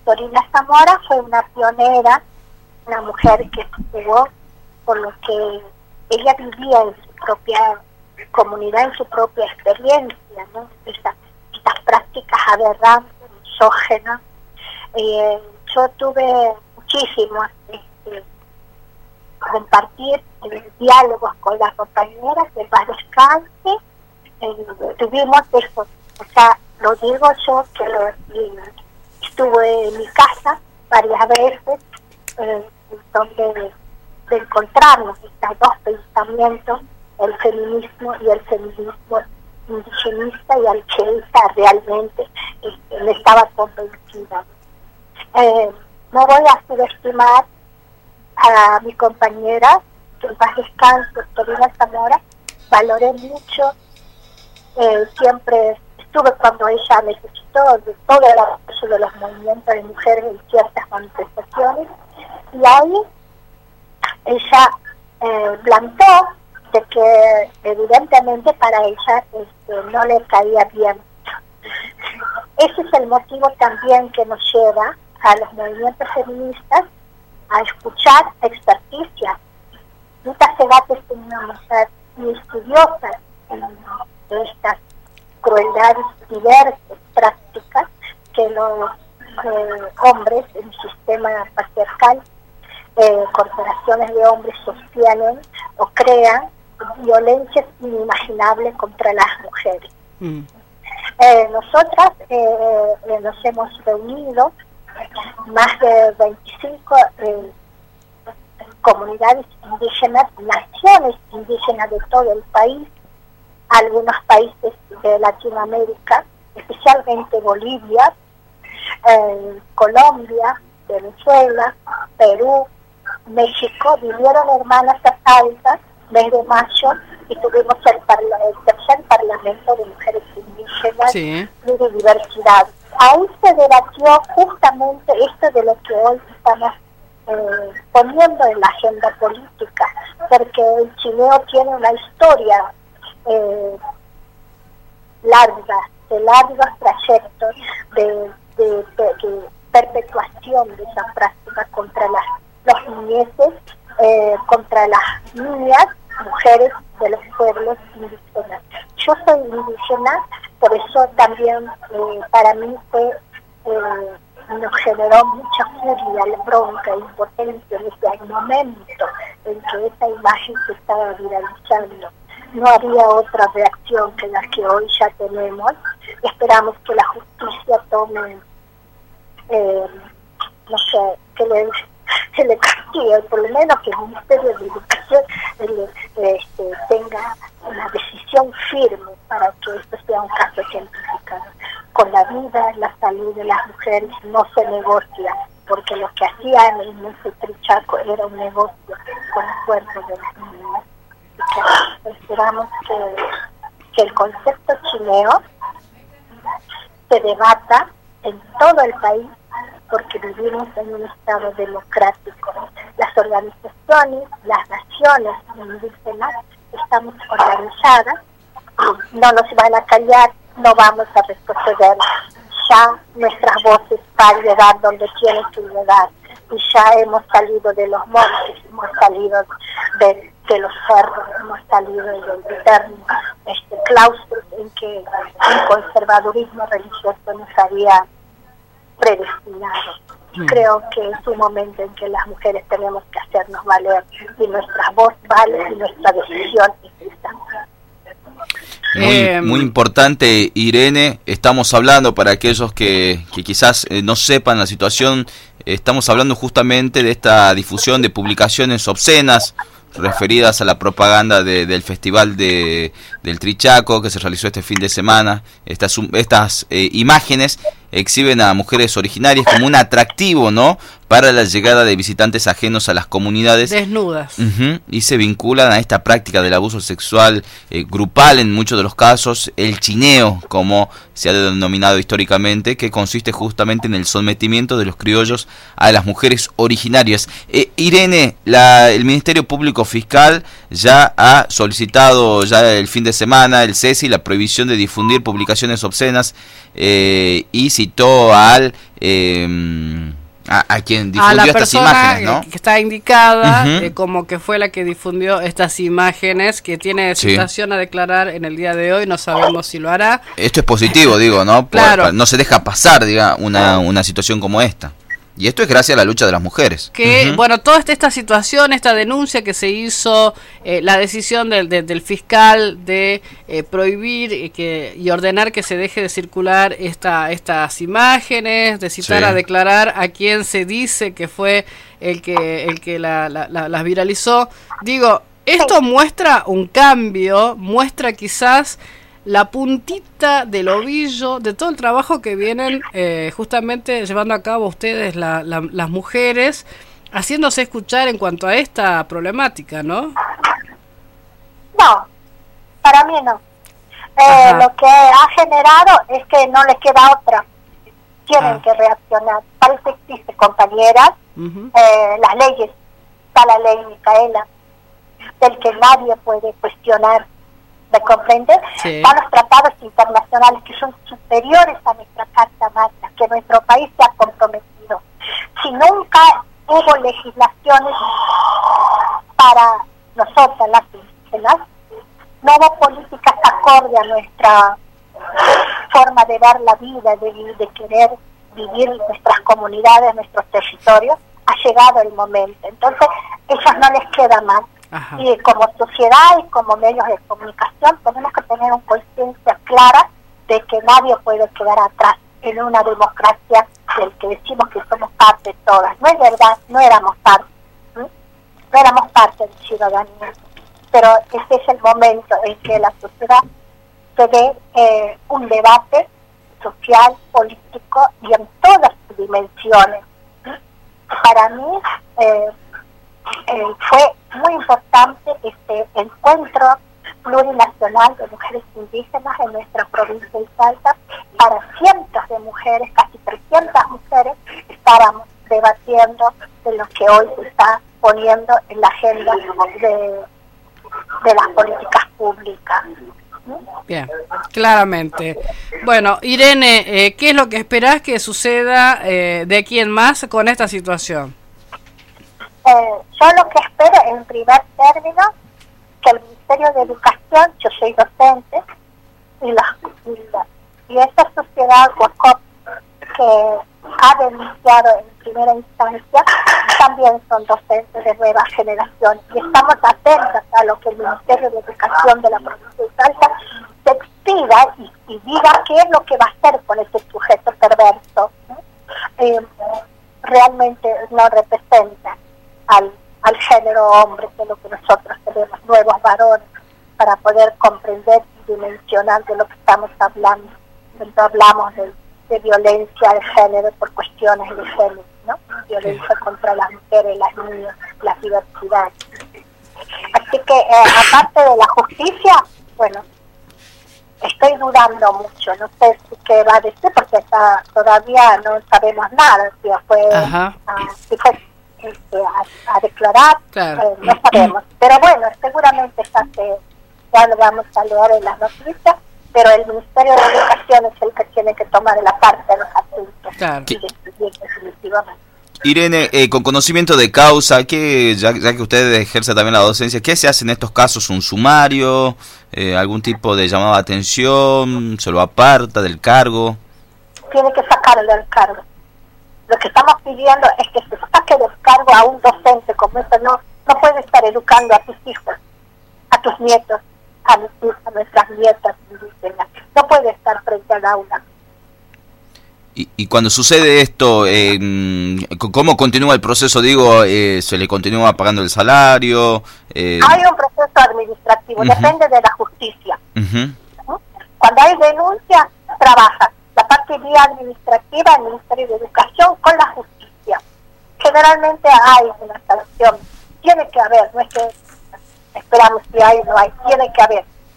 Dorina Zamora fue una pionera, una mujer que estuvo, por lo que ella vivía en su propia comunidad, en su propia experiencia, ¿no? Estas prácticas aberrantes, misógenas. Yo tuve muchísimo compartir diálogos con las compañeras de paz descanse. Tuvimos eso, o sea, lo digo yo que estuve en mi casa varias veces, donde de encontrarnos estos dos pensamientos, el feminismo y el feminismo indigenista y alcheísta, realmente me estaba convencida. No voy a subestimar a mi compañera, que en paz descanse, Dorina Zamora. Valoré mucho, siempre estuve cuando ella necesitó de todo el apoyo de los movimientos de mujeres en ciertas manifestaciones, y ahí ella planteó de que evidentemente para ella no le caía bien. Ese es el motivo también que nos lleva a los movimientos feministas a escuchar experticias. Rita Segato es una mujer muy estudiosa de estas crueldades diversas prácticas que los hombres en el sistema patriarcal, corporaciones de hombres sostienen o crean violencias inimaginables contra las mujeres. Nosotras nos hemos reunido más de 25 comunidades indígenas, naciones indígenas de todo el país, algunos países de Latinoamérica, especialmente Bolivia, Colombia, Venezuela, Perú, México. Vinieron hermanas a Salta, mes de mayo, y tuvimos el tercer Parlamento de Mujeres Indígenas de Diversidad. Ahí se debatió justamente esto de lo que hoy estamos poniendo en la agenda política, porque el chineo tiene una historia de largos trayectos de perpetuación de esa práctica contra los niñeces, contra las niñas, mujeres de los pueblos indígenas. Yo soy indígena, por eso también para mí nos generó mucha furia, bronca, impotencia en ese momento en que esa imagen se estaba viralizando. No había otra reacción que la que hoy ya tenemos. Esperamos que la justicia tome, no sé, que le castigue, por lo menos que el Ministerio de Educación tenga una decisión firme para que esto sea un caso ejemplificado. Con la vida, la salud de las mujeres no se negocia, porque lo que hacían en ese trichaco era un negocio con el cuerpo de las niñas. Y que esperamos que el concepto chineo se debata en todo el país, porque vivimos en un estado democrático. Las organizaciones, las naciones indígenas, estamos organizadas, no nos van a callar, no vamos a retroceder. Ya nuestras voces van a llegar donde tienen que llegar, y ya hemos salido de los montes, hemos salido de los cerros, hemos salido del eterno claustros en que el conservadurismo religioso nos había predestinado. Creo que es un momento en que las mujeres tenemos que hacernos valer, y nuestra voz vale y nuestra decisión es esta. Muy importante, Irene. Estamos hablando, para aquellos que quizás no sepan la situación, estamos hablando justamente de esta difusión de publicaciones obscenas referidas a la propaganda del Festival del Trichaco que se realizó este fin de semana. Estas imágenes exhiben a mujeres originarias como un atractivo, ¿no?, para la llegada de visitantes ajenos a las comunidades. Desnudas. Y se vinculan a esta práctica del abuso sexual grupal en muchos de los casos, el chineo, como se ha denominado históricamente, que consiste justamente en el sometimiento de los criollos a las mujeres originarias. Irene, el Ministerio Público Fiscal ya ha solicitado ya el fin de semana, el cese y la prohibición de difundir publicaciones obscenas, y citó al A quien a difundió la estas persona imágenes, ¿no? que está indicada como que fue la que difundió estas imágenes, que tiene citación a declarar en el día de hoy, no sabemos si lo hará. Esto es positivo, digo, ¿no? Claro. No se deja pasar, diga, una situación como esta. Y esto es gracias a la lucha de las mujeres. Que, bueno, toda esta situación, esta denuncia que se hizo, la decisión del fiscal de prohibir y ordenar que se deje de circular estas imágenes, de citar a declarar a quien se dice que fue el que las viralizó. Digo, esto muestra un cambio, muestra quizás la puntita del ovillo de todo el trabajo que vienen justamente llevando a cabo ustedes, las mujeres, haciéndose escuchar en cuanto a esta problemática, ¿no? No, para mí no. Lo que ha generado es que no les queda otra. Tienen que reaccionar. Para eso existe, compañeras, las leyes. Está la ley Micaela, del que nadie puede cuestionar. ¿Me comprende? Están los tratados internacionales que son superiores a nuestra Carta Magna, que nuestro país se ha comprometido. Si nunca hubo legislaciones para nosotras, las indígenas, no hubo políticas acorde a nuestra forma de dar la vida, de querer vivir en nuestras comunidades, nuestros territorios, ha llegado el momento. Entonces, a ellos no les queda mal. Y como sociedad y como medios de comunicación tenemos que tener una conciencia clara de que nadie puede quedar atrás en una democracia del que decimos que somos parte todas. No es verdad, no éramos parte, no éramos parte de ciudadanía, pero este es el momento en que la sociedad se dé un debate social, político y en todas sus dimensiones. Para mí fue muy importante este encuentro plurinacional de mujeres indígenas en nuestra provincia de Salta. Para cientos de mujeres, casi 300 mujeres, estábamos debatiendo de lo que hoy se está poniendo en la agenda de las políticas públicas. Bien, claramente. Bueno, Irene, ¿qué es lo que esperás que suceda de aquí en más con esta situación? Yo lo que espero, en primer término, que el Ministerio de Educación, yo soy docente, y esta sociedad WACOP que ha denunciado en primera instancia, también son docentes de nueva generación, y estamos atentos a lo que el Ministerio de Educación de la provincia de Salta se expida y diga qué es lo que va a hacer con este sujeto perverso. Realmente no representa al género hombre, que es lo que nosotros tenemos, nuevos varones, para poder comprender y dimensionar de lo que estamos hablando. Cuando hablamos de violencia de género por cuestiones de género, ¿no? Violencia contra las mujeres, las niñas, las diversidades. Así que, aparte de la justicia, bueno, estoy dudando mucho, no sé qué va a decir, porque todavía no sabemos nada, si fue a declarar, claro. No sabemos, pero bueno, seguramente ya lo vamos a leer en las noticias, pero el Ministerio de Educación es el que tiene que tomar la parte de los asuntos, claro. Y decidir definitivamente. Irene, con conocimiento de causa, ya que usted ejerce también la docencia, ¿qué se hace en estos casos? ¿Un sumario? ¿Algún tipo de llamado de atención? ¿Se lo aparta del cargo? Tiene que sacarlo del cargo. Lo que estamos pidiendo es que se saque del cargo a un docente como eso. No puede estar educando a tus hijos, a tus nietos, a nuestras nietas indígenas. No puede estar frente al aula. Y cuando sucede esto, ¿cómo continúa el proceso? Digo, ¿se le continúa pagando el salario? Hay un proceso administrativo, depende de la justicia. Cuando hay denuncia, trabaja la parte vía administrativa del Ministerio de Educación con la justicia. Generalmente hay una sanción, tiene que haber, no es que esperamos si hay o no hay, tiene que haber.